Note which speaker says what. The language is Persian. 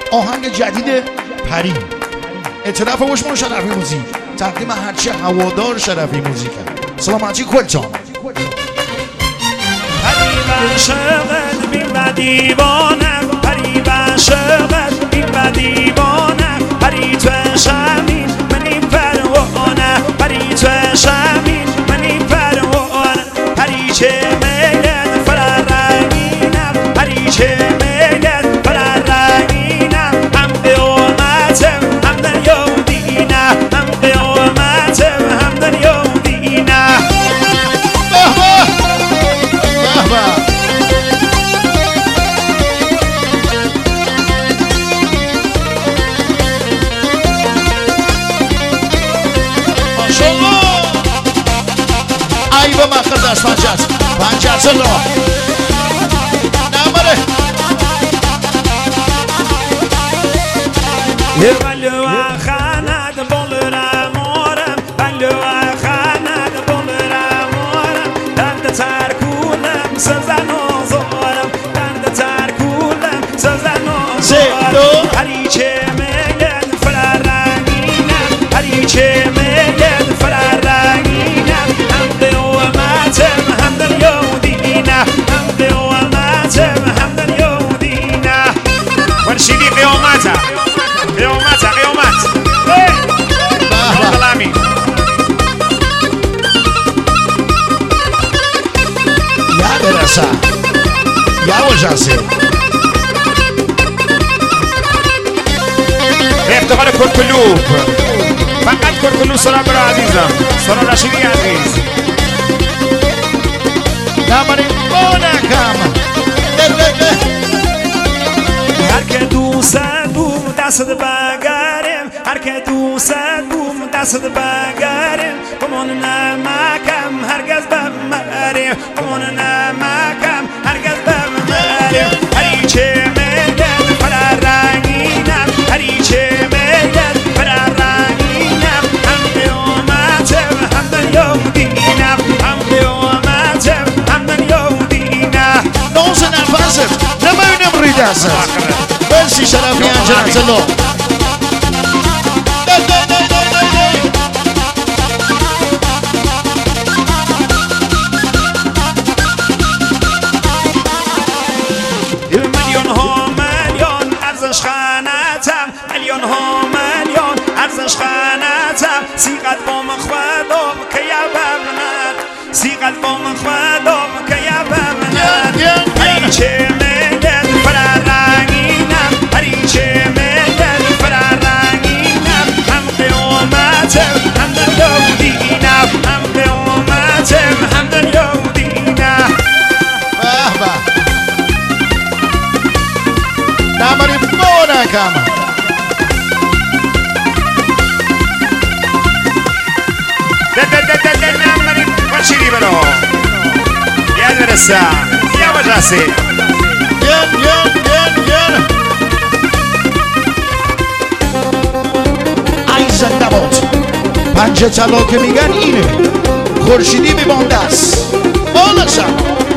Speaker 1: آهنگ جدید پری اعتراف وشمون شرفی موزیک تقدیم هرچی هوادار شرفی موزیک. سلامتی کلتان.
Speaker 2: پری عاشقت بین و دیوانم، پری عاشقت بین و دیوانم، پری تو شمین منی پروانه، پری تو شمین منی پروانه، پری چه میلت فررنگینم، پری چه میلت فررنگینم، هم قیامتم هم دنیا و دینه، هم قیامتم هم دنیا و دینه.
Speaker 1: ای به مخص از پنجرس الله نماره
Speaker 2: بلو خاند بولرم آرم، بلو خاند بولرم آرم، درد ترکولم سزن و زارم، درد ترکولم سزن و زارم، هری چه میگن فررنگینم، هری چه میگن فررنگینم، هم قیامتم هم دنیا و دینه، هم قیامتم هم دنیا و دینه. ورشیدی قیامتم قیامت کلامی
Speaker 1: یا برسه یا وجاسه
Speaker 2: افتخار کرکلو فقط کرکلو سرا برا عزیزم، سرا رشیدی عزیز
Speaker 1: نماره مونکم
Speaker 2: هر که دوست بوم دست بگرم، هر که دوست بوم دست بگرم، کمان نمکم هرگز بمرم، کمان نمکم هرگز بمرم، هری چه میگن فررنگینم، هری چه میگن فررنگینم، هم قیامتم هم دنیا و دینم، هم قیامتم هم دنیا و دینه.
Speaker 1: نوز نفست نمونم ریدست برسی شرفی انجرت الله
Speaker 2: میلیون ها میلیون ارزش خانتم، میلیون ها میلیون ارزش خانتم، سیقت با من خودم که یا بمند، سیقت با من خودم که یا بمند، هری چه میگن فررنگینم، هری چه میگن فررنگینم، هم قیامتم هم دنیا و دینم، هم قیامتم هم دنیا و دینه.
Speaker 1: نماره مونکم
Speaker 2: نماری باشیدی برو یاد برسه یا بجاسی
Speaker 1: ین ای زندباد پنجه طلا که میگن اینه خورشیدی میمانده است بالشم